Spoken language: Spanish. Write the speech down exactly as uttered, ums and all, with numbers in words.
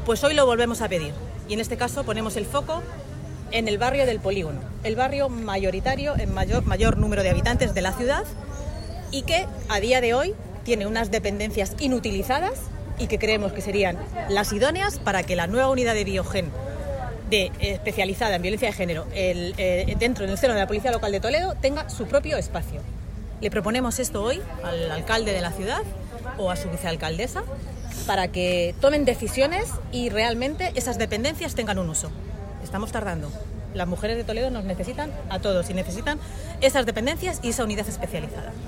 Pues hoy lo volvemos a pedir y en este caso ponemos el foco en el barrio del Polígono, el barrio mayoritario en mayor, mayor número de habitantes de la ciudad y que a día de hoy tiene unas dependencias inutilizadas y que creemos que serían las idóneas para que la nueva unidad de Biogen de, especializada en violencia de género el, eh, dentro del seno de la Policía Local de Toledo tenga su propio espacio. Le proponemos esto hoy al alcalde de la ciudad o a su vicealcaldesa para que tomen decisiones y realmente esas dependencias tengan un uso. Estamos tardando. Las mujeres de Toledo nos necesitan a todos y necesitan esas dependencias y esa unidad especializada.